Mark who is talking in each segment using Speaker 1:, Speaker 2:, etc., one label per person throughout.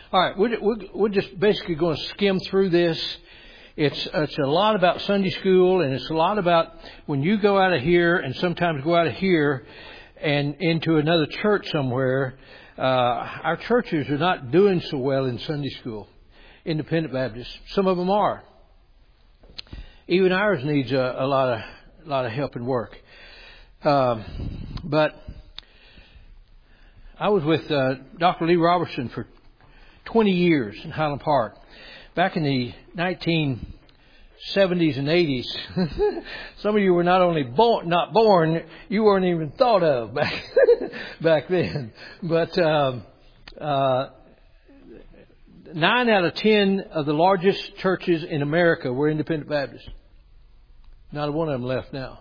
Speaker 1: All right, we're just basically going to skim through this. It's a lot about Sunday school, and it's a lot about when you go out of here and sometimes go out of here and into another church somewhere. Our churches are not doing so well in Sunday school. Independent Baptists, some of them are. Even ours needs a lot of help and work. But I was with Dr. Lee Robertson for 20 years in Highland Park. Back in the 1970s and 80s, some of you were not only not born, you weren't even thought of back then. But 9 out of 10 of the largest churches in America were Independent Baptists. Not one of them left now.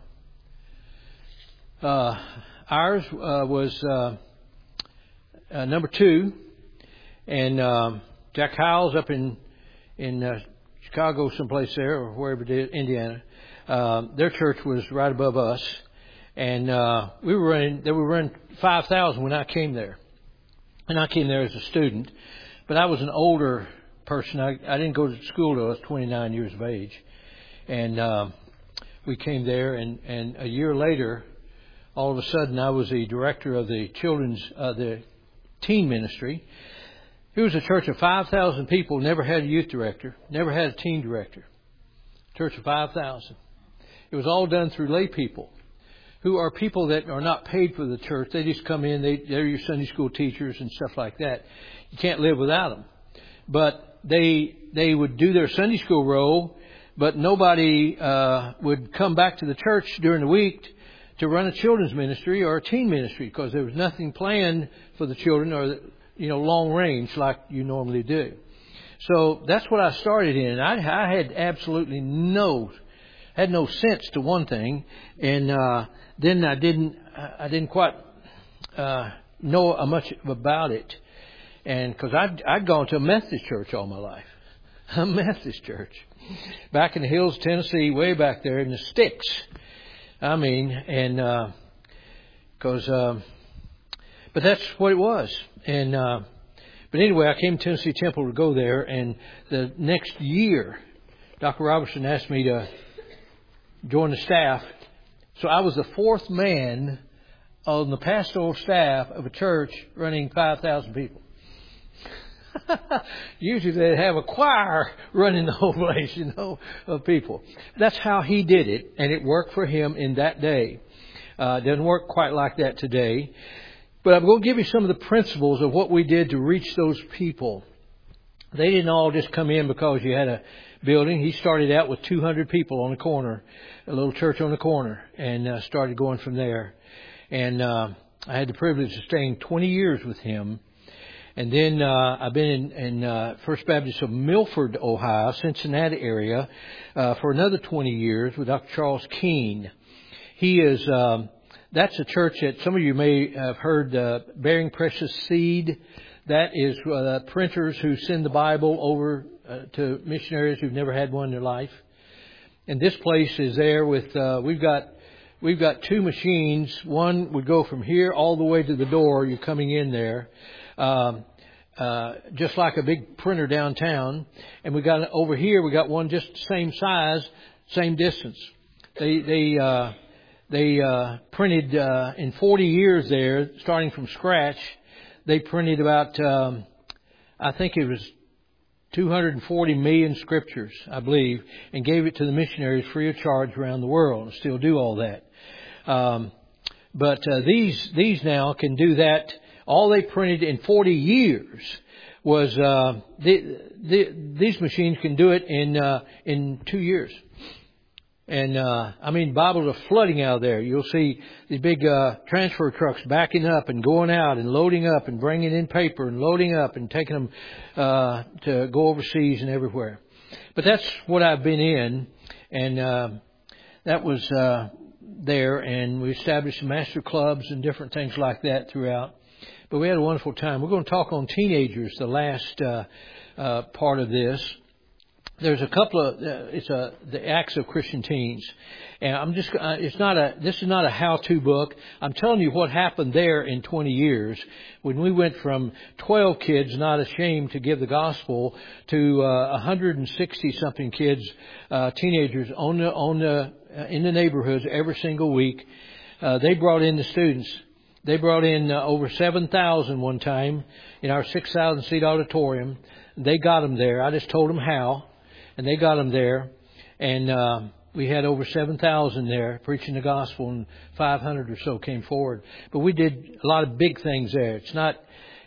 Speaker 1: Ours was number 2, and Jack Howells up in Chicago, someplace there, or wherever it is, Indiana. Their church was right above us, and they were running 5,000 when I came there. And I came there as a student, but I was an older person. I didn't go to school till I was 29 years of age, and we came there, and a year later, all of a sudden, I was the director of the the teen ministry. It was a church of 5,000 people, never had a youth director, never had a teen director. Church of 5,000. It was all done through lay people, who are people that are not paid for the church. They just come in, they're your Sunday school teachers and stuff like that. You can't live without them. But they would do their Sunday school role, but nobody would come back to the church during the week to run a children's ministry or a teen ministry, because there was nothing planned for the children or long range like you normally do. So that's what I started in. I had absolutely no sense to one thing, and then I didn't quite know much about it, and because I'd gone to a Methodist church all my life, a Methodist church back in the hills, Tennessee, way back there in the sticks. I mean, and but that's what it was. And but anyway, I came to Tennessee Temple to go there, and the next year, Dr. Robertson asked me to join the staff. So I was the 4th man on the pastoral staff of a church running 5,000 people. Usually they'd have a choir running the whole place, of people. That's how he did it, and it worked for him in that day. It doesn't work quite like that today. But I'm going to give you some of the principles of what we did to reach those people. They didn't all just come in because you had a building. He started out with 200 people on the corner, a little church on the corner, and started going from there. And I had the privilege of staying 20 years with him. And then I've been in First Baptist of Milford, Ohio, Cincinnati area, for another 20 years with Dr. Charles Keene. He is, that's a church that some of you may have heard, Bearing Precious Seed. That is printers who send the Bible over to missionaries who've never had one in their life. And this place is there with, we've got 2 machines. One would go from here all the way to the door. You're coming in there. Just like a big printer downtown. And we got over here, we got one just the same size, same distance. They printed, in 40 years there, starting from scratch, they printed about, I think it was 240 million scriptures, I believe, and gave it to the missionaries free of charge around the world, and still do all that. But these now can do that. All they printed in 40 years was these machines can do it in 2 years. And Bibles are flooding out of there. You'll see these big transfer trucks backing up and going out and loading up and bringing in paper and loading up and taking them to go overseas and everywhere. But that's what I've been in, and that was there. And we established master clubs and different things like that throughout. But we had a wonderful time. We're going to talk on teenagers, the last part of this. there's a couple of the Acts of Christian Teens, and this is not a how-to book. I'm telling you what happened there in 20 years when we went from 12 kids not ashamed to give the gospel to 160 something kids, teenagers in the neighborhoods every single week. They brought in the students. They brought in over 7,000 one time in our 6,000 seat auditorium. They got them there. I just told them how. And they got them there, and we had over 7,000 there preaching the gospel, and 500 or so came forward. But we did a lot of big things there. It's not.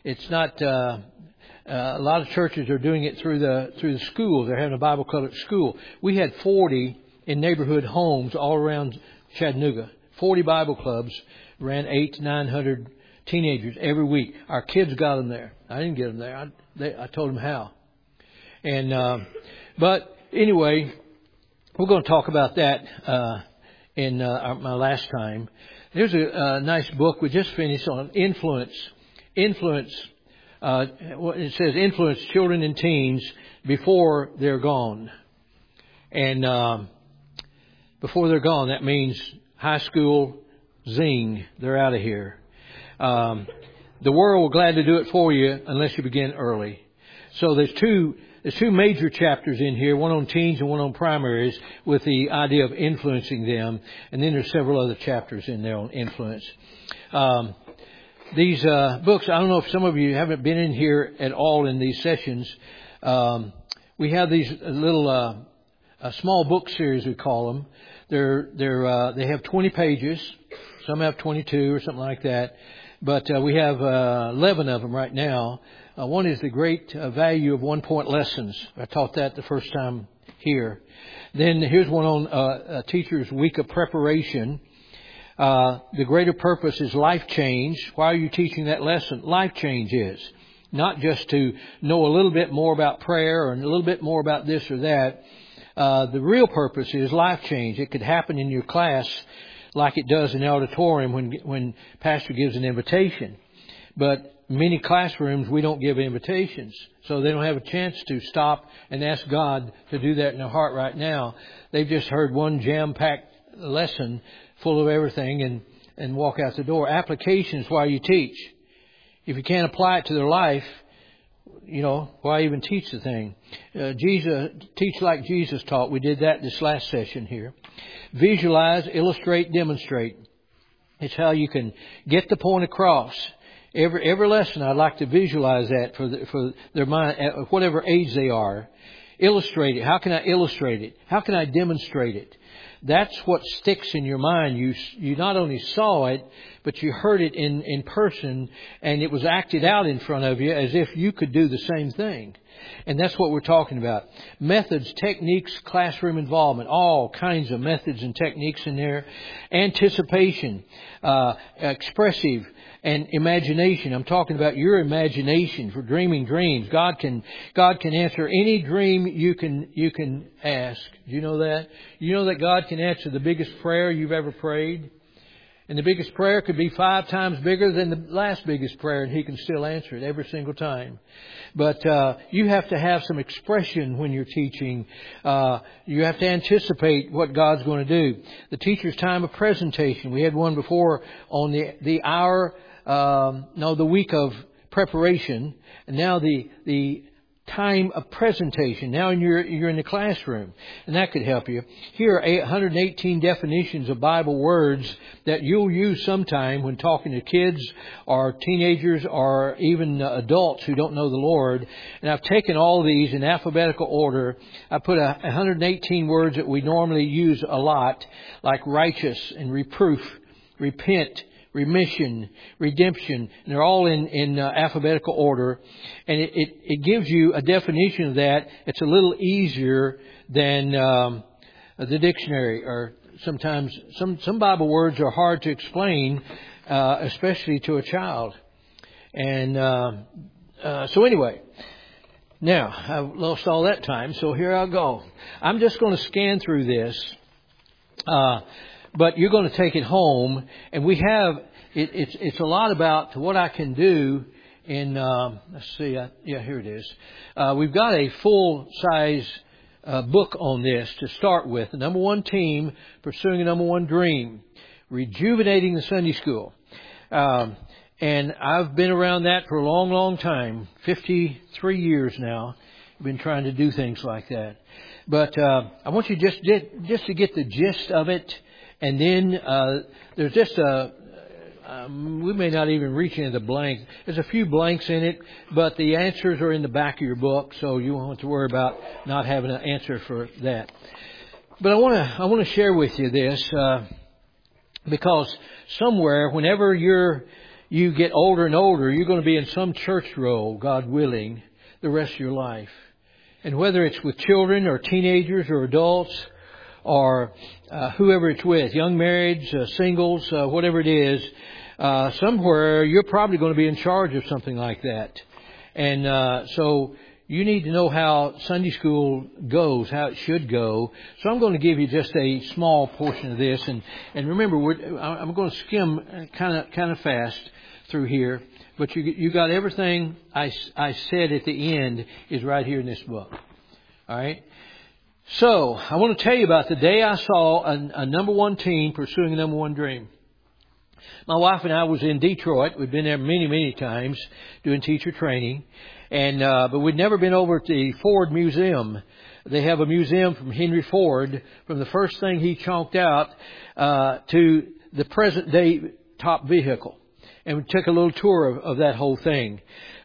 Speaker 1: A lot of churches are doing it through the schools. They're having a Bible club at school. We had 40 in neighborhood homes all around Chattanooga. 40 Bible clubs, ran 800 to 900 teenagers every week. Our kids got them there. I didn't get them there. I told them how. And but anyway, we're going to talk about that in my last time. There's a nice book we just finished on influence. Influence. It says influence children and teens before they're gone. And before they're gone, that means high school, zing, they're out of here. The world will gladly do it for you unless you begin early. So there's two major chapters in here, one on teens and one on primaries, with the idea of influencing them. And then there's several other chapters in there on influence. These books, I don't know if some of you haven't been in here at all in these sessions. We have these little small book series, we call them. They have 20 pages. Some have 22 or something like that. But we have 11 of them right now. One is the great value of 1-point lessons. I taught that the first time here. Then here's one on a teacher's week of preparation. The greater purpose is life change. Why are you teaching that lesson? Life change is. Not just to know a little bit more about prayer or a little bit more about this or that. The real purpose is life change. It could happen in your class like it does in the auditorium when pastor gives an invitation. But many classrooms, we don't give invitations. So they don't have a chance to stop and ask God to do that in their heart right now. They've just heard one jam-packed lesson full of everything and walk out the door. Application is why you teach. If you can't apply it to their life, why even teach the thing? Teach like Jesus taught. We did that this last session here. Visualize, illustrate, demonstrate. It's how you can get the point across. Every lesson, I'd like to visualize that for their mind at whatever age they are. Illustrate it. How can I illustrate it? How can I demonstrate it? That's what sticks in your mind. You not only saw it, but you heard it in person, and it was acted out in front of you as if you could do the same thing. And that's what we're talking about. Methods, techniques, classroom involvement, all kinds of methods and techniques in there. Anticipation, expressive, and imagination. I'm talking about your imagination for dreaming dreams. God can answer any dream you can ask. Do you know that? You know that God can answer the biggest prayer you've ever prayed? And the biggest prayer could be 5 times bigger than the last biggest prayer, and He can still answer it every single time. But you have to have some expression when you're teaching. You have to anticipate what God's going to do. The teacher's time of presentation. We had one before on the week of preparation, and now the time of presentation. Now you're in the classroom, and that could help you. Here are 118 definitions of Bible words that you'll use sometime when talking to kids or teenagers or even adults who don't know the Lord. And I've taken all these in alphabetical order. I put 118 words that we normally use a lot, like righteous and reproof, repent, remission, redemption, and they're all in alphabetical order. And it gives you a definition of that. It's a little easier than the dictionary, or sometimes some Bible words are hard to explain, especially to a child. And so anyway, now I've lost all that time, so here I go. I'm just going to scan through this. But you're going to take it home, and we have it's a lot about what I can do in. Let's see, here it is. We've got a full size book on this to start with. The number one team pursuing a number one dream, rejuvenating the Sunday school. And I've been around that for a long, long time, 53 years now. I've been trying to do things like that. But I want you just to get the gist of it. And then there's just we may not even reach into the blanks. There's a few blanks in it, but the answers are in the back of your book, so you won't have to worry about not having an answer for that. But I want to share with you this because somewhere, whenever you get older and older, you're going to be in some church role, God willing, the rest of your life. And whether it's with children or teenagers or adults or whoever it's with, young marrieds, singles, whatever it is, somewhere you're probably going to be in charge of something like that. And so you need to know how Sunday school goes, how it should go. So I'm going to give you just a small portion of this. And remember, I'm going to skim kind of fast through here. But you got everything I said at the end is right here in this book. All right. So I want to tell you about the day I saw a number one team pursuing a number one dream. My wife and I was in Detroit. We'd been there many, many times doing teacher training, but we'd never been over at the Ford Museum. They have a museum from Henry Ford, from the first thing he chonked out to the present day top vehicle. And we took a little tour of that whole thing.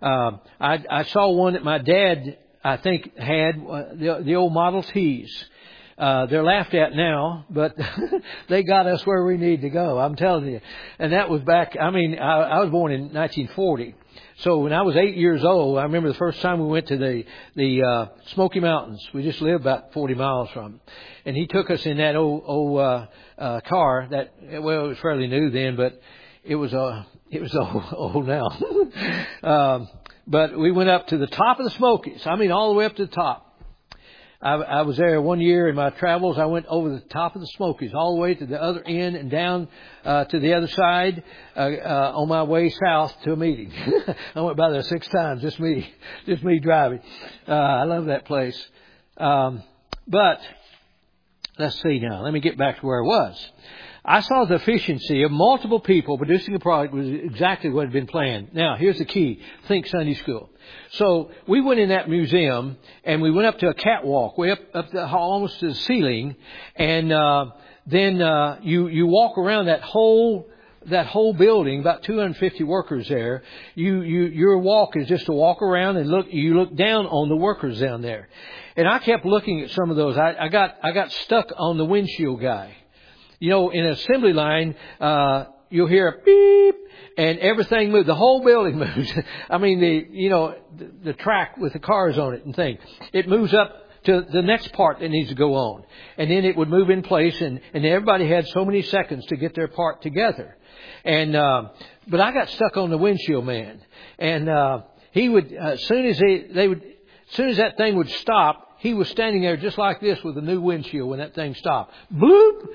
Speaker 1: I saw one that my dad, I think, had the old Model Ts. They're laughed at now, but they got us where we need to go. I'm telling you. And that was back, I was born in 1940. So when I was 8 years old, I remember the first time we went to the Smoky Mountains. We just lived about 40 miles from them. And he took us in that old car that, well, it was fairly new then, but it was old now. But we went up to the top of the Smokies. All the way up to the top. I was there one year in my travels. I went over the top of the Smokies, all the way to the other end and down to the other side on my way south to a meeting. I went by there 6 times, just me driving. I love that place. But let's see now. Let me get back to where I was. I saw the efficiency of multiple people producing a product was exactly what had been planned. Now, here's the key. Think Sunday school. So we went in that museum and we went up to a catwalk way up the, almost to the ceiling. And then you walk around that whole building, about 250 workers there. Your walk is just to walk around and you look down on the workers down there. And I kept looking at some of those. I got stuck on the windshield guy. In an assembly line, you'll hear a beep and everything moves. The whole building moves. The track with the cars on it and things. It moves up to the next part that needs to go on. And then it would move in place and everybody had so many seconds to get their part together. And, but I got stuck on the windshield man. And, he would, as soon as that thing would stop, he was standing there just like this with a new windshield when that thing stopped. Bloop!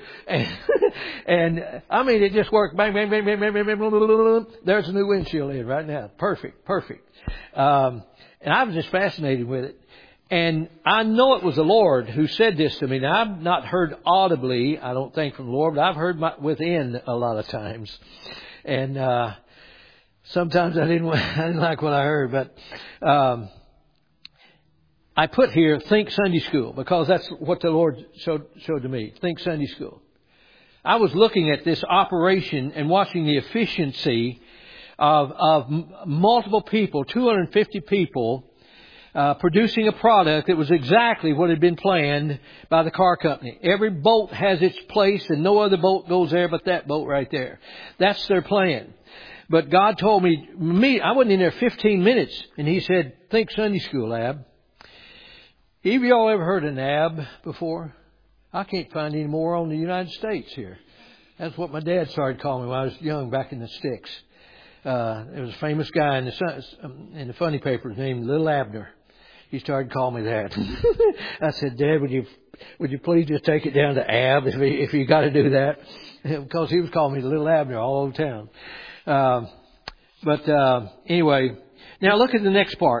Speaker 1: And it just worked. Bang, bang, bang, bang, bang, bang, bang, blah, blah, blah, blah. There's a new windshield in right now. Perfect. And I was just fascinated with it. And I know it was the Lord who said this to me. Now, I've not heard audibly, I don't think, from the Lord, but I've heard within a lot of times. And sometimes I didn't like what I heard, but I put here, think Sunday school, because that's what the Lord showed to me. Think Sunday school. I was looking at this operation and watching the efficiency of multiple people, 250 people, producing a product that was exactly what had been planned by the car company. Every bolt has its place and no other bolt goes there but that bolt right there. That's their plan. But God told me, I wasn't in there 15 minutes, and He said, think Sunday school, Ab. Have y'all ever heard of NAB before? I can't find any more on the United States here. That's what my dad started calling me when I was young, back in the sticks. There was a famous guy in the funny papers named Little Abner. He started calling me that. I said, Dad, would you please just take it down to Ab if you got to do that? Because he was calling me Little Abner all over town. Anyway, now look at the next part.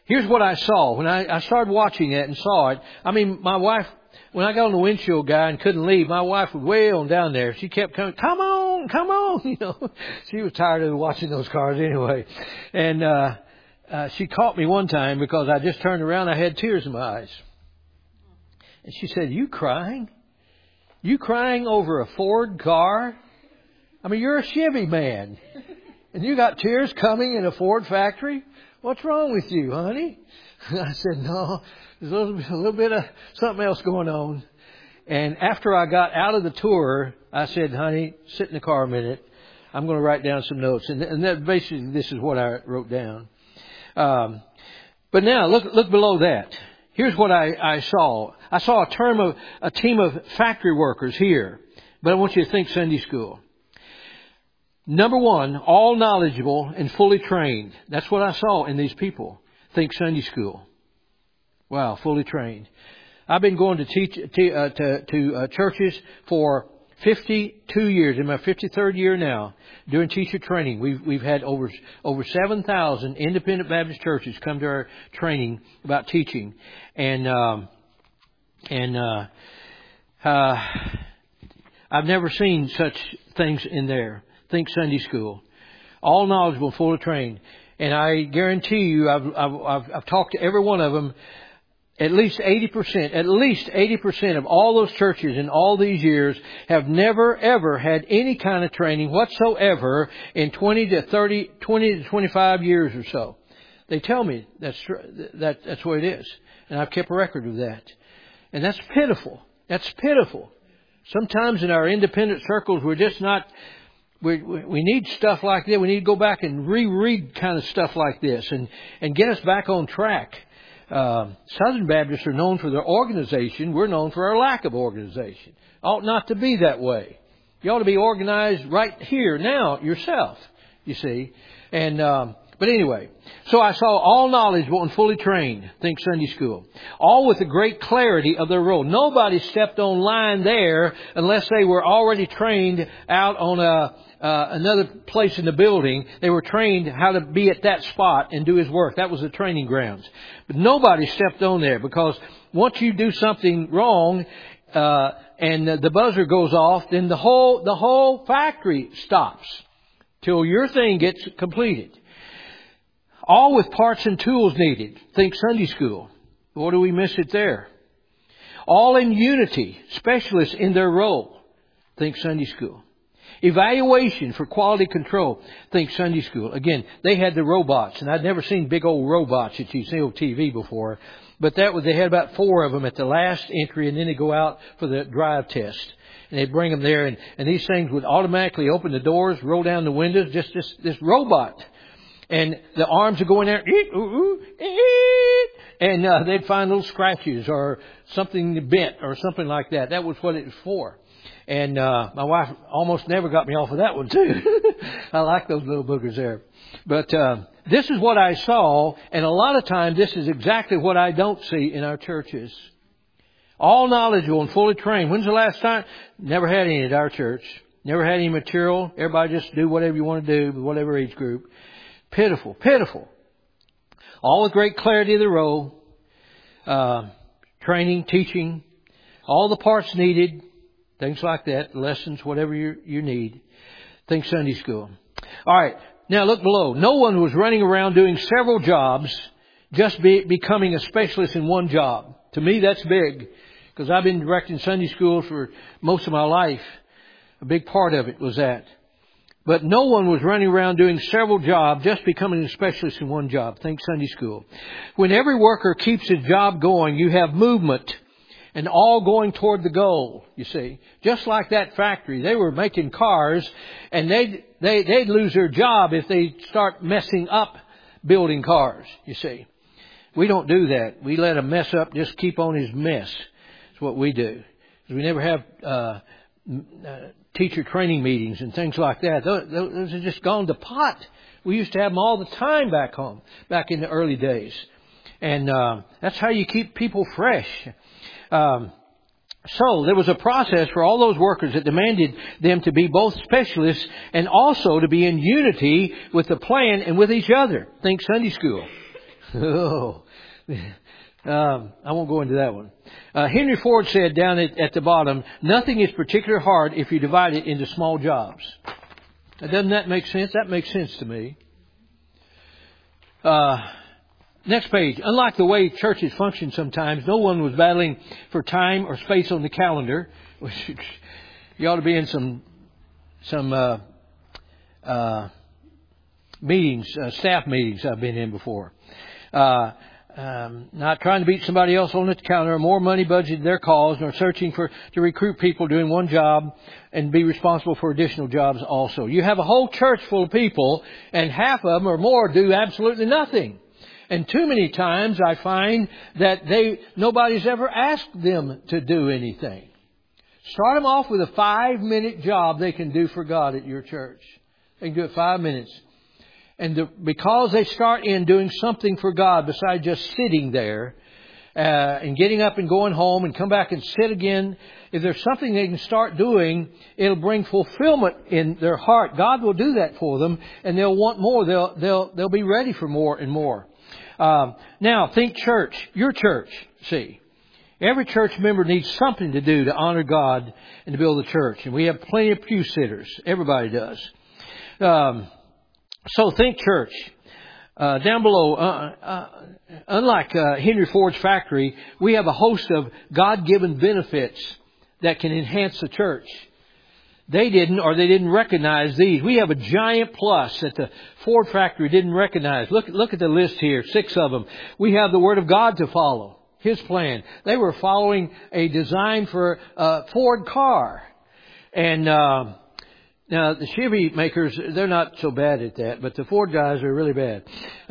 Speaker 1: Here's what I saw when I started watching it and saw it. I mean, my wife, when I got on the windshield guy and couldn't leave, my wife was way on down there. She kept coming, come on, you know. She was tired of watching those cars anyway. And she caught me one time because I just turned around. I had tears in my eyes. And she said, you crying? You crying over a Ford car? I mean, you're a Chevy man. And you got tears coming in a Ford factory? What's wrong with you, honey? I said, no, there's a little bit of something else going on. And after I got out of the tour, I said, honey, sit in the car a minute. I'm going to write down some notes. And that basically, this is what I wrote down. But now, look below that. Here's what I saw. I saw a team of factory workers here. But I want you to think Sunday school. Number one, all knowledgeable and fully trained. That's what I saw in these people. Think Sunday school. Wow, fully trained. I've been going to teach to churches for 52 years. In my 53rd year now, doing teacher training. We've had over 7,000 independent Baptist churches come to our training about teaching, and I've never seen such things in there. Think Sunday school, all knowledgeable, fully trained, and I guarantee you, I've talked to every one of them. At least 80% of all those churches in all these years have never ever had any kind of training whatsoever in 20 to 25 years or so. They tell me that's what it is, and I've kept a record of that, and that's pitiful. That's pitiful. Sometimes in our independent circles, we're just not. We need stuff like that. We need to go back and reread kind of stuff like this and get us back on track. Southern Baptists are known for their organization. We're known for our lack of organization. Ought not to be that way. You ought to be organized right here now yourself, you see. And but anyway, so I saw all knowledgeable and fully trained. Think Sunday school. All with the great clarity of their role. Nobody stepped on line there unless they were already trained out on another place in the building. They were trained how to be at that spot and do His work. That was the training grounds. But nobody stepped on there, because once you do something wrong and the buzzer goes off, then the whole factory stops till your thing gets completed. All with parts and tools needed. Think Sunday school. What do we miss it there? All in unity, specialists in their role. Think Sunday school. Evaluation for quality control. Think Sunday school. Again, they had the robots, and I'd never seen big old robots that you see on TV before. But they had about 4 of them at the last entry, and then they go out for the drive test. And they'd bring them there, and these things would automatically open the doors, roll down the windows, just this robot. And the arms would go in there, and they'd find little scratches or something bent or something like that. That was what it was for. And my wife almost never got me off of that one too. I like those little boogers there. But this is what I saw, and a lot of times this is exactly what I don't see in our churches. All knowledgeable and fully trained. When's the last time? Never had any at our church. Never had any material. Everybody just do whatever you want to do with whatever age group. Pitiful, pitiful. All with great clarity of the role. Training, teaching. All the parts needed. Things like that. Lessons, whatever you need. Think Sunday school. All right. Now look below. No one was running around doing several jobs, just becoming a specialist in one job. To me, that's big, because I've been directing Sunday school for most of my life. A big part of it was that. But no one was running around doing several jobs, just becoming a specialist in one job. Think Sunday school. When every worker keeps his job going, you have movement, and all going toward the goal, you see. Just like that factory. They were making cars, and they'd lose their job if they start messing up building cars, you see. We don't do that. We let him mess up, just keep on his mess. That's what we do. We never have teacher training meetings and things like that. Those have just gone to pot. We used to have them all the time back home, back in the early days. And that's how you keep people fresh. So there was a process for all those workers that demanded them to be both specialists and also to be in unity with the plan and with each other. Think Sunday school. Oh, I won't go into that one. Henry Ford said down at the bottom, nothing is particularly hard if you divide it into small jobs. Now, doesn't that make sense? That makes sense to me. Next page. Unlike the way churches function sometimes, no one was battling for time or space on the calendar. You ought to be in some meetings, staff meetings I've been in before. Not trying to beat somebody else on the calendar, more money budgeted their cause, nor searching to recruit people doing one job and be responsible for additional jobs also. You have a whole church full of people, and half of them or more do absolutely nothing. And too many times I find that nobody's ever asked them to do anything. Start them off with a 5-minute job they can do for God at your church. They can do it 5 minutes. And because they start in doing something for God besides just sitting there and getting up and going home and come back and sit again, if there's something they can start doing, it'll bring fulfillment in their heart. God will do that for them, and they'll want more. They'll be ready for more and more. Now, think church. Your church, see. Every church member needs something to do to honor God and to build the church. And we have plenty of pew sitters. Everybody does. So think church. Down below, unlike Henry Ford's factory, we have a host of God-given benefits that can enhance the church. They didn't recognize these. We have a giant plus that the Ford factory didn't recognize. Look at the list here, 6 of them. We have the Word of God to follow. His plan. They were following a design for a Ford car. And now the Chevy makers, they're not so bad at that, but the Ford guys are really bad.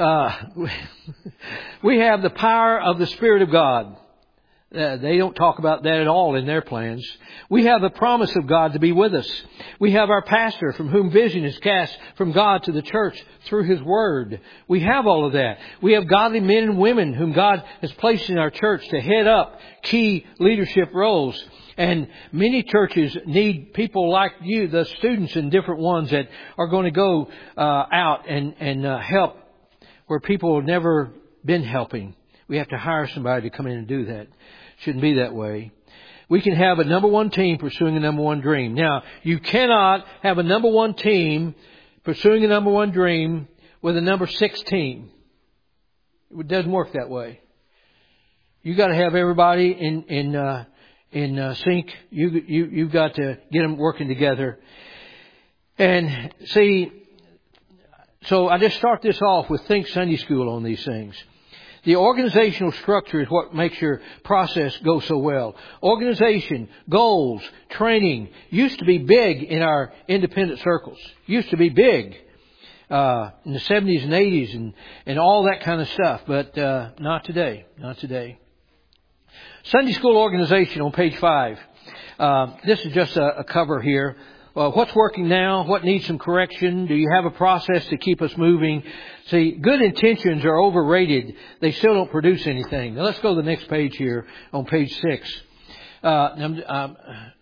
Speaker 1: We have the power of the Spirit of God. They don't talk about that at all in their plans. We have the promise of God to be with us. We have our pastor from whom vision is cast from God to the church through His Word. We have all of that. We have godly men and women whom God has placed in our church to head up key leadership roles. And many churches need people like you, the students and different ones that are going to go out and help where people have never been helping. We have to hire somebody to come in and do that. Shouldn't be that way. We can have a number one team pursuing a number one dream. Now, you cannot have a number one team pursuing a number one dream with a number 6 team. It doesn't work that way. You got to have everybody in sync. You've got to get them working together. And see, so I just start this off with Think Sunday School on these things. The organizational structure is what makes your process go so well. Organization, goals, training used to be big in our independent circles. Used to be big in the 70s and 80s and all that kind of stuff. But not today. Not today. Sunday School organization on page 5. This is just a cover here. What's working now? What needs some correction? Do you have a process to keep us moving? See, good intentions are overrated. They still don't produce anything. Now let's go to the next page here on page 6. I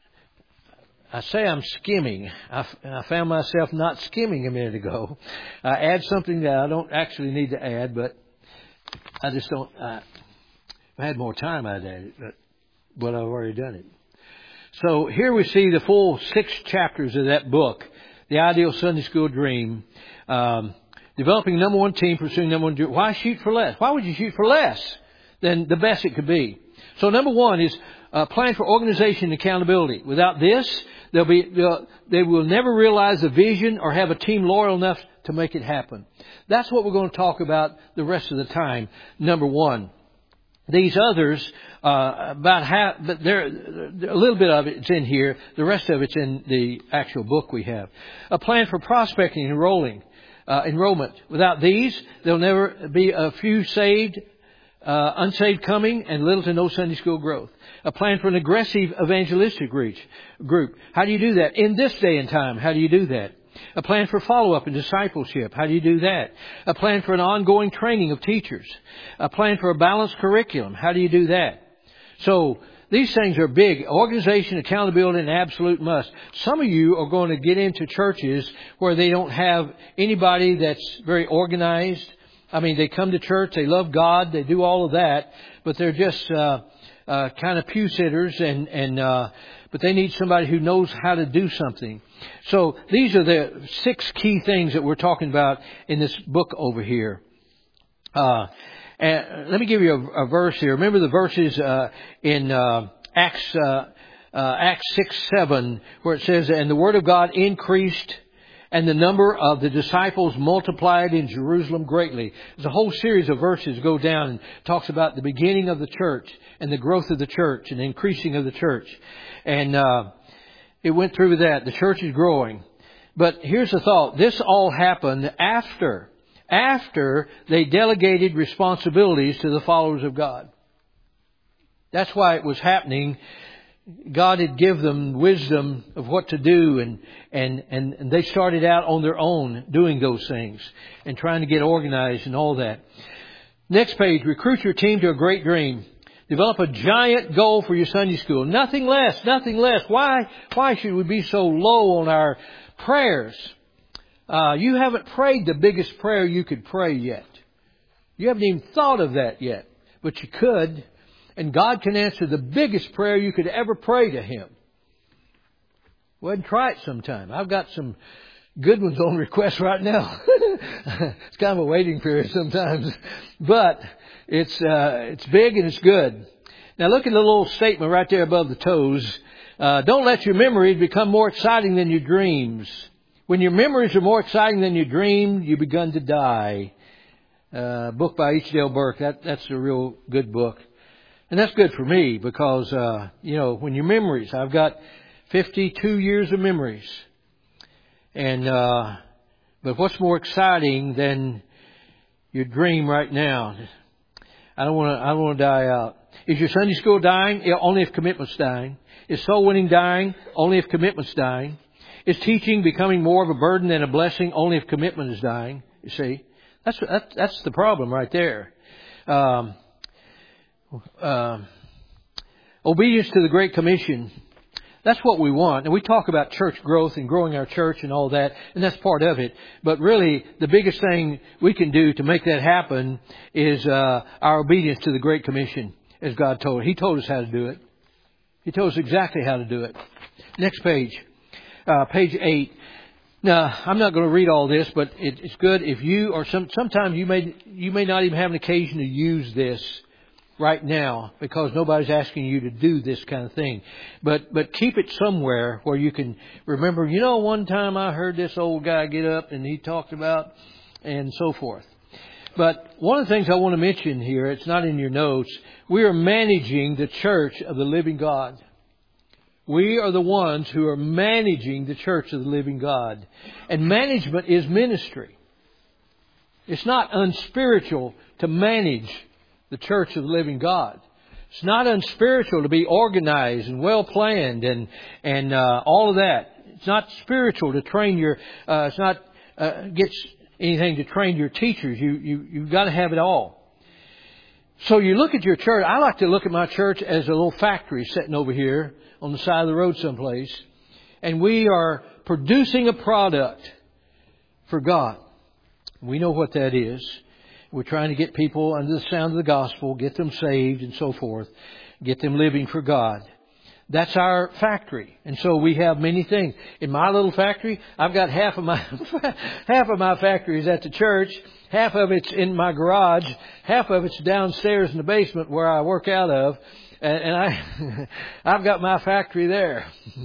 Speaker 1: say I'm skimming. I found myself not skimming a minute ago. I add something that I don't actually need to add, but I just don't. If I had more time, I'd add it, but I've already done it. So here we see the full 6 chapters of that book, The Ideal Sunday School Dream. Developing number one team, pursuing number one dream. Why shoot for less? Why would you shoot for less than the best it could be? So number one is plan for organization and accountability. Without this, they will never realize the vision or have a team loyal enough to make it happen. That's what we're going to talk about the rest of the time. Number one. These others, about half, but there a little bit of it's in here. The rest of it's in the actual book we have. A plan for prospecting and enrollment. Without these, there'll never be a few saved, unsaved coming, and little to no Sunday school growth. A plan for an aggressive evangelistic group. How do you do that? In this day and time, how do you do that? A plan for follow-up and discipleship. How do you do that? A plan for an ongoing training of teachers. A plan for a balanced curriculum. How do you do that? So these things are big. Organization, accountability, and absolute must. Some of you are going to get into churches where they don't have anybody that's very organized I mean, they come to church, they love God, they do all of that, but they're just kind of pew sitters, but they need somebody who knows how to do something. So these are the 6 key things that we're talking about in this book over here. And let me give you a verse here. Remember the verses in Acts 6:7, where it says, "And the word of God increased, and the number of the disciples multiplied in Jerusalem greatly." There's a whole series of verses go down and talks about the beginning of the church and the growth of the church and the increasing of the church. And it went through that. The church is growing. But here's the thought. This all happened after they delegated responsibilities to the followers of God. That's why it was happening. God had given them wisdom of what to do, and they started out on their own doing those things and trying to get organized and all that. Next page, recruit your team to a great dream. Develop a giant goal for your Sunday school. Nothing less, nothing less. Why should we be so low on our prayers? You haven't prayed the biggest prayer you could pray yet. You haven't even thought of that yet, but you could. And God can answer the biggest prayer you could ever pray to Him. Go ahead and try it sometime. I've got some good ones on request right now. It's kind of a waiting period sometimes. But it's big and it's good. Now look at the little statement right there above the toes. Don't let your memories become more exciting than your dreams. When your memories are more exciting than your dreams, you've begun to die. Book by H. Dale Burke. That's a real good book. And that's good for me because, when your memories, I've got 52 years of memories. And, but what's more exciting than your dream right now? I don't want to die out. Is your Sunday school dying? Yeah, only if commitment's dying. Is soul winning dying? Only if commitment's dying. Is teaching becoming more of a burden than a blessing? Only if commitment is dying. You see, that's the problem right there. Obedience to the Great Commission. That's what we want. And we talk about church growth and growing our church and all that, and that's part of it. But really, the biggest thing we can do to make that happen is our obedience to the Great Commission, as God told us. He told us how to do it. He told us exactly how to do it. Next page. Page 8. Now, I'm not going to read all this, but it's good if you, or sometimes you may not even have an occasion to use this right now because nobody's asking you to do this kind of thing. But keep it somewhere where you can remember, one time I heard this old guy get up and he talked about and so forth. But one of the things I want to mention here, it's not in your notes, we are managing the church of the living God. We are the ones who are managing the church of the living God. And management is ministry. It's not unspiritual to manage the church of the living God. It's not unspiritual to be organized and well planned and all of that. It's not spiritual to train your. It's not gets anything to train your teachers. You've got to have it all. So you look at your church. I like to look at my church as a little factory sitting over here on the side of the road someplace, and we are producing a product for God. We know what that is. We're trying to get people under the sound of the gospel, get them saved and so forth, get them living for God. That's our factory. And so we have many things. In my little factory, I've got half of my factory is at the church, half of it's in my garage, half of it's downstairs in the basement where I work out of, and I've got my factory there.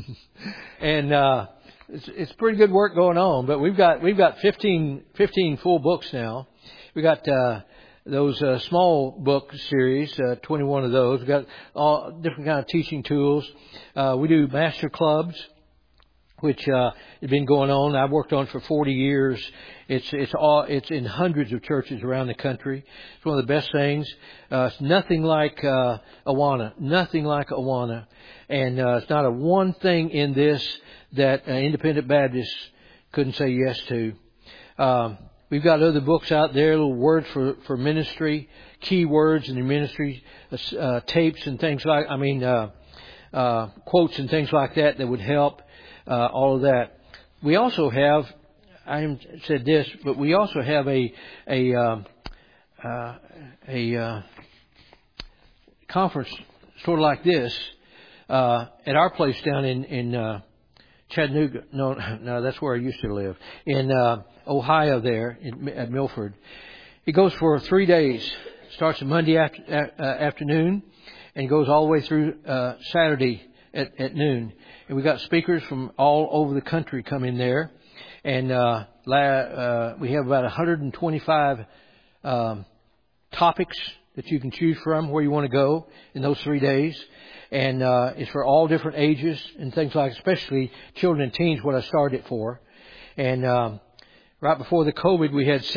Speaker 1: And it's pretty good work going on, but we've got 15 full books now. We got those small book series, 21 of those. We got all different kind of teaching tools. We do master clubs, which have been going on. I've worked on for 40 years. It's in hundreds of churches around the country. It's one of the best things. It's nothing like Awana. Nothing like Awana. And it's not a one thing in this that Independent Baptists couldn't say yes to. We've got other books out there, little words for ministry, key words in the ministry, tapes and things like, quotes and things like that would help, all of that. We also have, I said this, but we also have a conference sort of like this at our place down in Chattanooga. No, that's where I used to live. In Ohio there at Milford. It goes for 3 days. Starts on Monday afternoon and goes all the way through Saturday at noon. And we got speakers from all over the country come in there. And we have about 125 topics that you can choose from where you want to go in those 3 days. And it's for all different ages and things like, especially children and teens, what I started it for. And right before the COVID, we had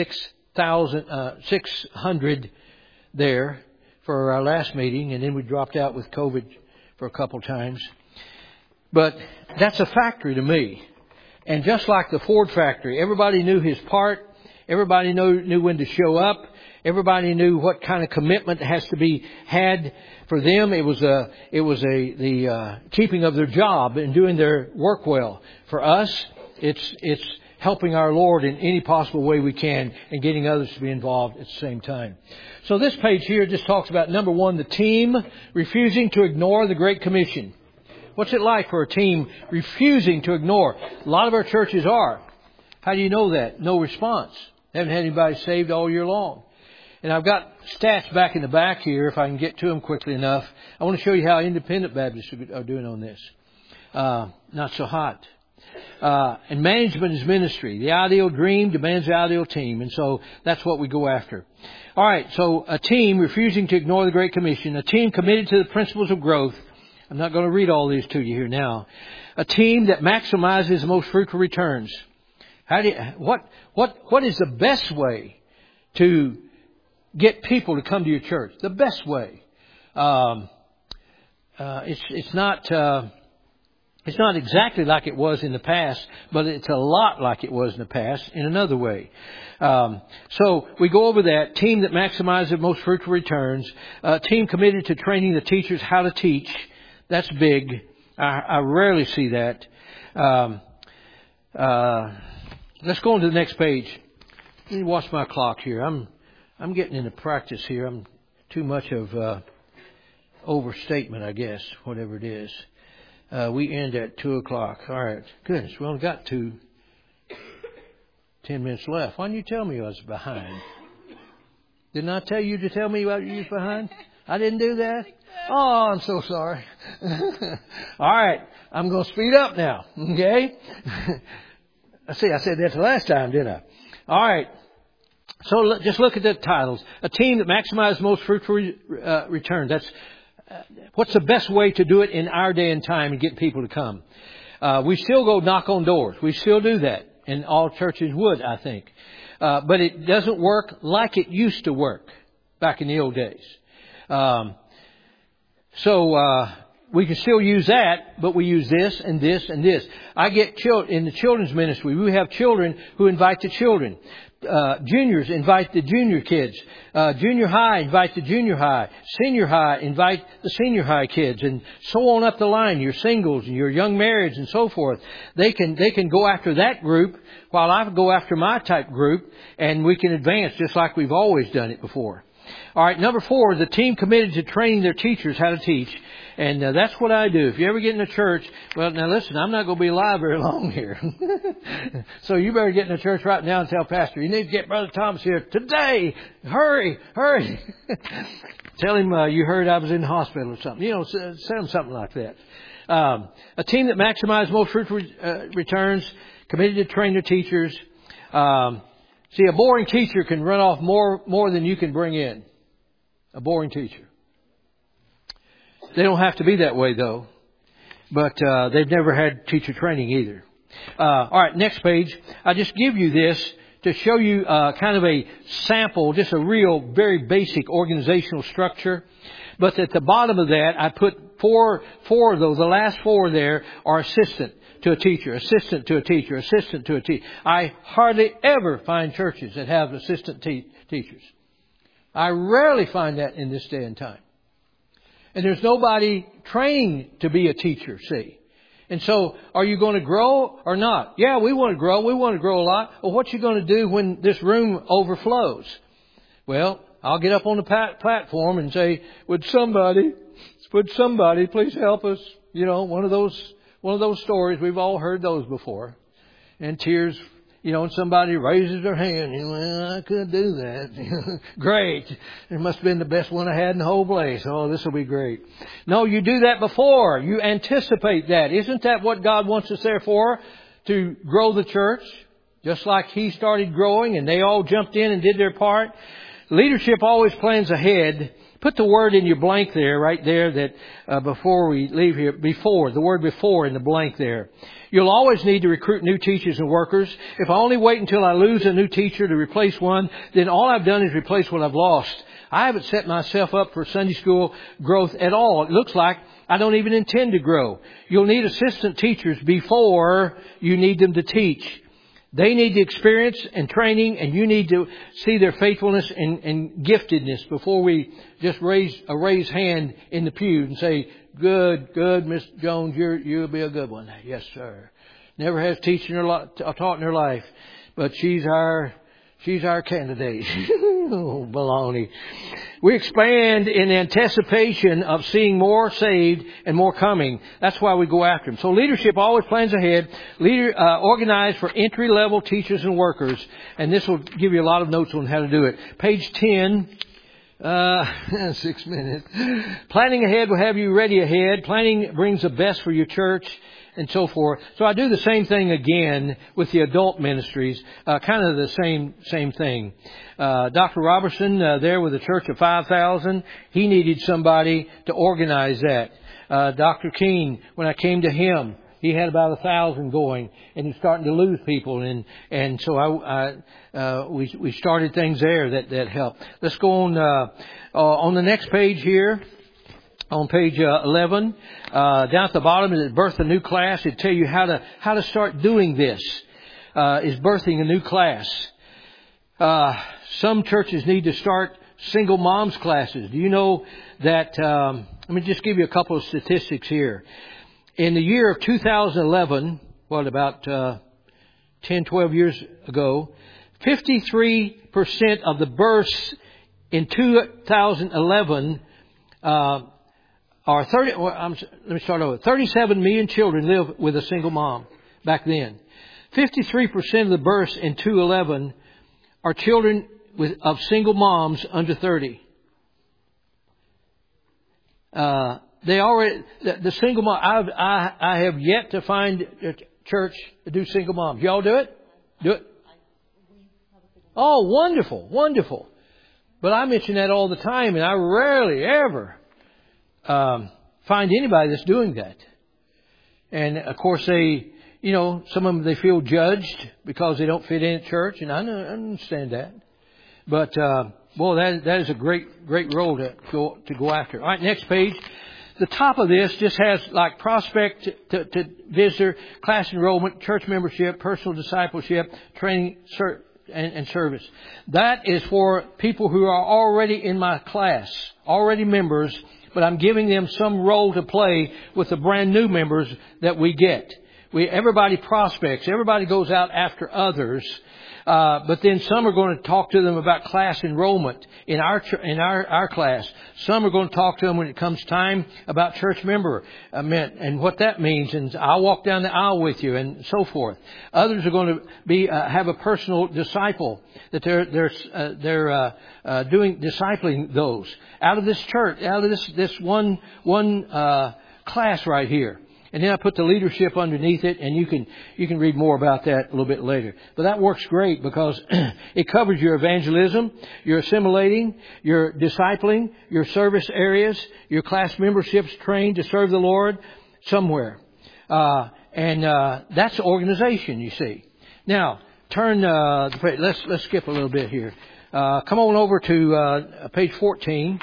Speaker 1: 600 there for our last meeting, and then we dropped out with COVID for a couple times. But that's a factory to me. And just like the Ford factory, everybody knew his part. Everybody knew when to show up. Everybody knew what kind of commitment has to be had for them. It was the keeping of their job and doing their work well. For us, it's helping our Lord in any possible way we can and getting others to be involved at the same time. So this page here just talks about, number one, the team refusing to ignore the Great Commission. What's it like for a team refusing to ignore? A lot of our churches are. How do you know that? No response. Haven't had anybody saved all year long. And I've got stats back in the back here, if I can get to them quickly enough. I want to show you how independent Baptists are doing on this. Not so hot. And management is ministry. The ideal dream demands the ideal team. And so that's what we go after. All right. So a team refusing to ignore the Great Commission. A team committed to the principles of growth. I'm not going to read all these to you here now. A team that maximizes the most fruitful returns. What is the best way to get people to come to your church? The best way. It's not exactly like it was in the past, but it's a lot like it was in the past in another way. So we go over that. Team that maximizes the most fruitful returns. Team committed to training the teachers how to teach. That's big. I rarely see that. Let's go on to the next page. Let me watch my clock here. I'm getting into practice here. I'm too much of overstatement, I guess, whatever it is. We end at 2 o'clock. All right. Goodness, we only got 10 minutes left. Why didn't you tell me I was behind? Didn't I tell you to tell me you was behind? I didn't do that? Oh, I'm so sorry. All right. I'm going to speed up now. Okay? I said that the last time, didn't I? All right. So just look at the titles. A team that maximizes most fruitful return. That's what's the best way to do it in our day and time and get people to come. We still go knock on doors. We still do that. And all churches would, I think. But it doesn't work like it used to work back in the old days. So we can still use that, but we use this and this and this. I get in the children's ministry. We have children who invite the children. Juniors invite the junior kids. Junior high invite the junior high. Senior high invite the senior high kids, and so on up the line. Your singles and your young marrieds and so forth. They can go after that group while I go after my type group, and we can advance just like we've always done it before. All right, number 4, the team committed to training their teachers how to teach. And that's what I do. If you ever get in a church, well, now listen, I'm not going to be alive very long here. So you better get in a church right now and tell Pastor, you need to get Brother Thomas here today. Hurry. Tell him you heard I was in the hospital or something. Send him something like that. A team that maximizes most fruitful returns, committed to train their teachers. See, a boring teacher can run off more than you can bring in. A boring teacher. They don't have to be that way, though. But they've never had teacher training either. All right, next page. I just give you this to show you kind of a sample, just a real, very basic organizational structure. But at the bottom of that, I put four of those. The last 4 there are assistant to a teacher, assistant to a teacher, assistant to a teacher. I hardly ever find churches that have assistant teachers. I rarely find that in this day and time. And there's nobody trained to be a teacher, see. And so, are you going to grow or not? Yeah, we want to grow. We want to grow a lot. Well, what you going to do when this room overflows? Well, I'll get up on the platform and say, would somebody please help us? You know, one of those stories. We've all heard those before. And tears, you know, and somebody raises their hand. You know, well, I could do that. Great. It must have been the best one I had in the whole place. Oh, this will be great. No, you do that before. You anticipate that. Isn't that what God wants us there for? To grow the church? Just like He started growing and they all jumped in and did their part. Leadership always plans ahead. Put the word in your blank there, right there, that before we leave here, before, the word before in the blank there. You'll always need to recruit new teachers and workers. If I only wait until I lose a new teacher to replace one, then all I've done is replace what I've lost. I haven't set myself up for Sunday school growth at all. It looks like I don't even intend to grow. You'll need assistant teachers before you need them to teach. They need the experience and training, and you need to see their faithfulness and giftedness before we just raise a raised hand in the pew and say, good, Miss Jones, you'll be a good one. Yes, sir. Never has taught in her life, but she's our candidate. Oh, baloney. We expand in anticipation of seeing more saved and more coming. That's why we go after them. So leadership always plans ahead. Organized for entry-level teachers and workers. And this will give you a lot of notes on how to do it. Page 10. 6 minutes. Planning ahead will have you ready ahead. Planning brings the best for your church. And so forth. So I do the same thing again with the adult ministries, kind of the same thing. Dr. Robertson, there with a church of 5,000, he needed somebody to organize that. Dr. King, when I came to him, he had about 1,000 going, and he's starting to lose people, and so we started things there that helped. Let's go on the next page here. On page 11, down at the bottom, is birth a new class. It'll tell you how to start doing this. Is birthing a new class. Some churches need to start single moms classes. Do you know that? Let me just give you a couple of statistics here. In the year of 2011, about 10, 12 years ago, 53% of the births in 2011 let me start over. 37 million children live with a single mom back then. 53% of the births in 2011 are children of single moms under 30. The single mom. I have yet to find a church to do single moms. Y'all do it? Do it. Oh, wonderful. But I mention that all the time, and I rarely ever find anybody that's doing that. And of course some of them, they feel judged because they don't fit in at church, and I understand that. But, that is a great role to go after. All right, next page. The top of this just has like prospect to visitor, class enrollment, church membership, personal discipleship, training, and service. That is for people who are already in my class, already members, but I'm giving them some role to play with the brand new members that we get. Everybody prospects. Everybody goes out after others. But then some are going to talk to them about class enrollment in our class. Some are going to talk to them when it comes time about church member and what that means. And I'll walk down the aisle with you and so forth. Others are going to have a personal disciple that they're doing discipling those out of this church, out of this one class right here. And then I put the leadership underneath it, and you can read more about that a little bit later. But that works great because it covers your evangelism, your assimilating, your discipling, your service areas, your class memberships trained to serve the Lord somewhere. And that's organization, you see. Now, turn let's skip a little bit here. Come on over to page 14.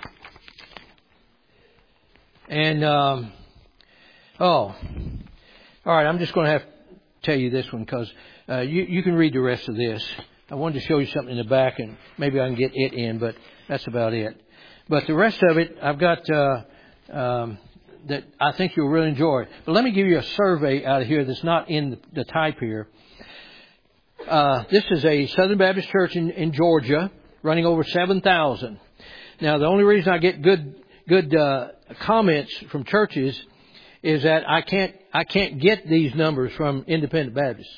Speaker 1: And all right. I'm just going to have to tell you this one because you can read the rest of this. I wanted to show you something in the back, and maybe I can get it in, but that's about it. But the rest of it, I've got that I think you'll really enjoy. But let me give you a survey out of here that's not in the type here. This is a Southern Baptist church in Georgia, running over 7,000. Now, the only reason I get good comments from churches is that I can't get these numbers from Independent Baptists.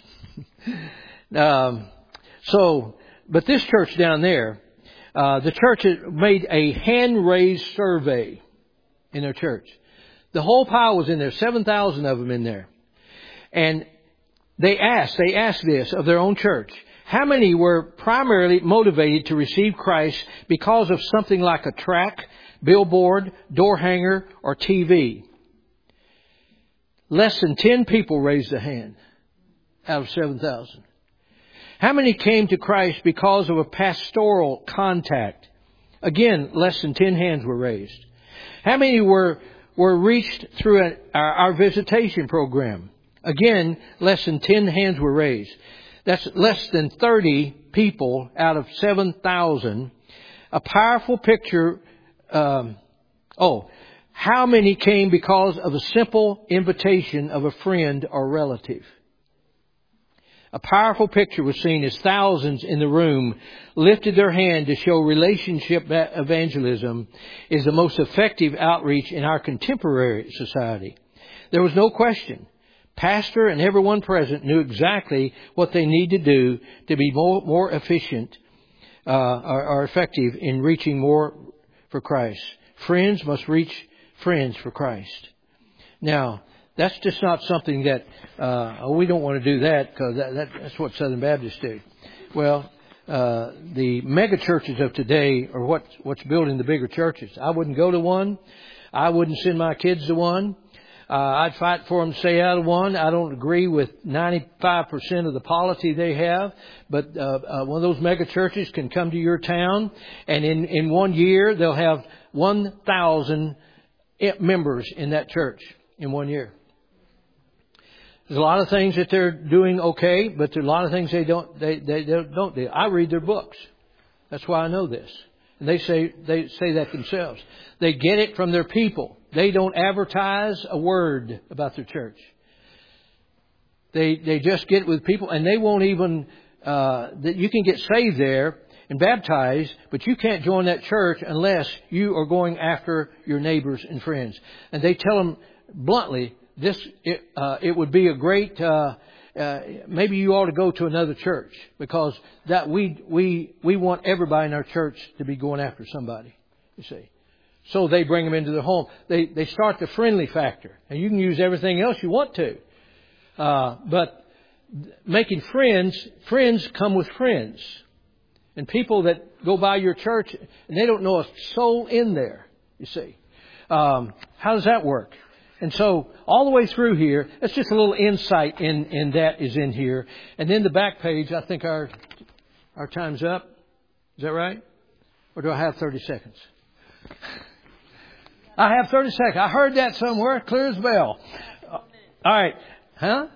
Speaker 1: But this church down there, the church made a hand-raised survey in their church. The whole pile was in there, 7,000 of them in there. And they asked this of their own church. How many were primarily motivated to receive Christ because of something like a tract, billboard, door hanger, or TV? Less than 10 people raised a hand out of 7,000. How many came to Christ because of a pastoral contact? Again, less than 10 hands were raised. How many were reached through our visitation program? Again, less than 10 hands were raised. That's less than 30 people out of 7,000. A powerful picture. How many came because of a simple invitation of a friend or relative? A powerful picture was seen as thousands in the room lifted their hand to show relationship evangelism is the most effective outreach in our contemporary society. There was no question. Pastor and everyone present knew exactly what they need to do to be more efficient or effective in reaching more for Christ. Friends must reach friends for Christ. Now, that's just not something that we don't want to do that because that's what Southern Baptists do. Well, the mega churches of today are what's building the bigger churches. I wouldn't go to one. I wouldn't send my kids to one. I'd fight for them to stay out of one. I don't agree with 95% of the policy they have, but one of those mega churches can come to your town, and in 1 year they'll have 1,000 members in that church in 1 year. There's a lot of things that they're doing okay, but there's a lot of things they don't do. I read their books. That's why I know this. And they say that themselves. They get it from their people. They don't advertise a word about their church. They just get it with people, and they won't even that you can get saved there and baptized, but you can't join that church unless you are going after your neighbors and friends. And they tell them bluntly, it would be a great maybe you ought to go to another church, because that we want everybody in our church to be going after somebody, you see. So they bring them into their home. They start the friendly factor. And you can use everything else you want to. But making friends come with friends. And people that go by your church, and they don't know a soul in there, you see. How does that work? And so all the way through here, that's just a little insight in that is in here. And then the back page, I think our time's up. Is that right? Or do I have 30 seconds? I have 30 seconds. I heard that somewhere. Clear as bell. All right. Huh?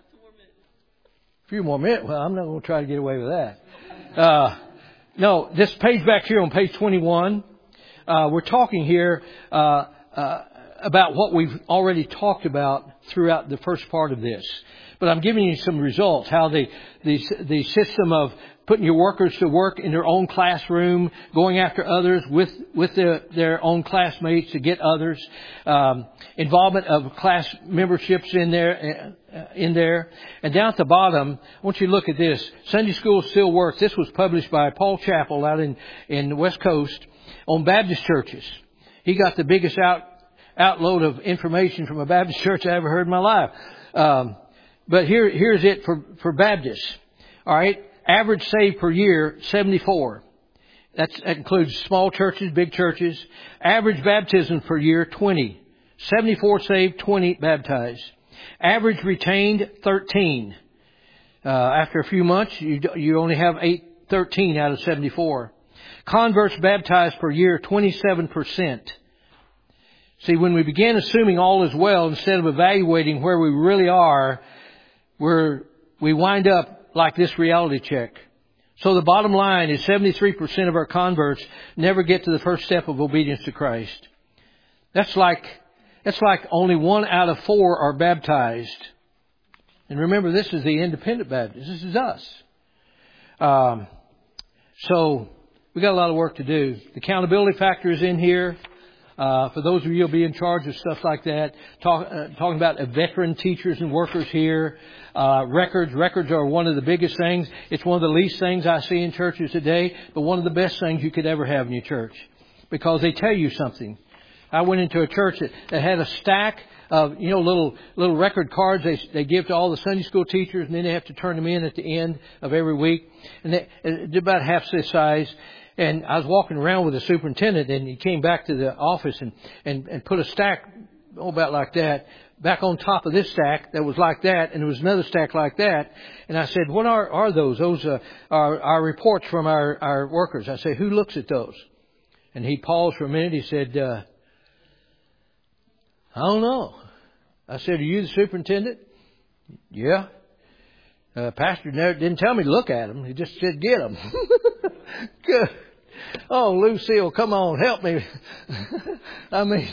Speaker 1: A few more minutes. Well, I'm not going to try to get away with that. No, this page back here on page 21, we're talking here about what we've already talked about throughout the first part of this. But I'm giving you some results, how the system of putting your workers to work in their own classroom, going after others with their own classmates to get others, involvement of class memberships in there. And down at the bottom, I want you to look at this. Sunday School Still Works. This was published by Paul Chappell out in the West Coast on Baptist churches. He got the biggest outload of information from a Baptist church I ever heard in my life. But here's it for Baptists. All right. Average saved per year, 74. That includes small churches, big churches. Average baptism per year, 20. 74 saved, 20 baptized. Average retained, 13. After a few months, you only have 13 out of 74. Converts baptized per year, 27%. See, when we begin assuming all is well instead of evaluating where we really are, we wind up like this reality check. So the bottom line is 73% of our converts never get to the first step of obedience to Christ. That's like only 1 out of 4 are baptized. And remember, this is the Independent Baptist. This is us. So We got a lot of work to do. The accountability factor is in here. For those of you who'll be in charge of stuff like that, talking about veteran teachers and workers here. Records are one of the biggest things. It's one of the least things I see in churches today, but one of the best things you could ever have in your church, because they tell you something. I went into a church that had a stack of, little record cards they give to all the Sunday school teachers, and then they have to turn them in at the end of every week. And they're about half this size. And I was walking around with the superintendent, and he came back to the office and put a stack, about like that, back on top of this stack that was like that, and there was another stack like that. And I said, what are those? Those are our reports from our workers. I said, who looks at those? And he paused for a minute. He said, I don't know. I said, are you the superintendent? Yeah. Pastor didn't tell me to look at them. He just said, get them. Good. Oh, Lucille, come on, help me. I mean,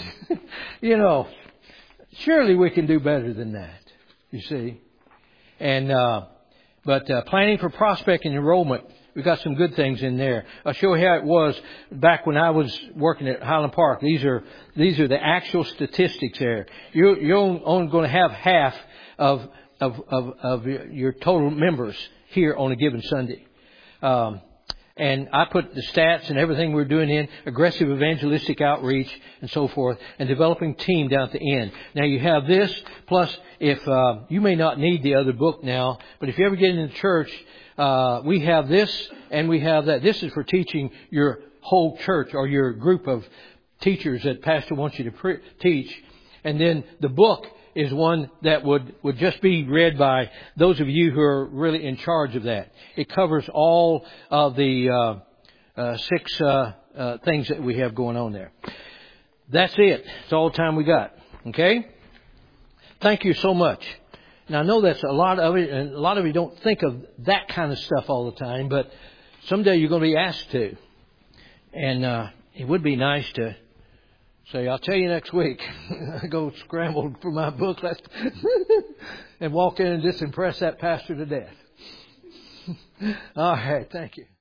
Speaker 1: surely we can do better than that, you see. And, but planning for prospecting enrollment, we've got some good things in there. I'll show you how it was back when I was working at Highland Park. These are the actual statistics there. You're only going to have half of your total members here on a given Sunday. And I put the stats and everything we're doing in aggressive evangelistic outreach and so forth, and developing team down at the end. Now you have this, plus if you may not need the other book now, but if you ever get into church, we have this and we have that. This is for teaching your whole church or your group of teachers that pastor wants you to teach. And then the book is one that would just be read by those of you who are really in charge of that. It covers all of the 6 things that we have going on there. That's it. It's all the time we got. Okay? Thank you so much. Now, I know that's a lot of it, and a lot of you don't think of that kind of stuff all the time, but someday you're going to be asked to. And it would be nice to say, I'll tell you next week. I go scramble for my book and walk in and just impress that pastor to death. All right. Thank you.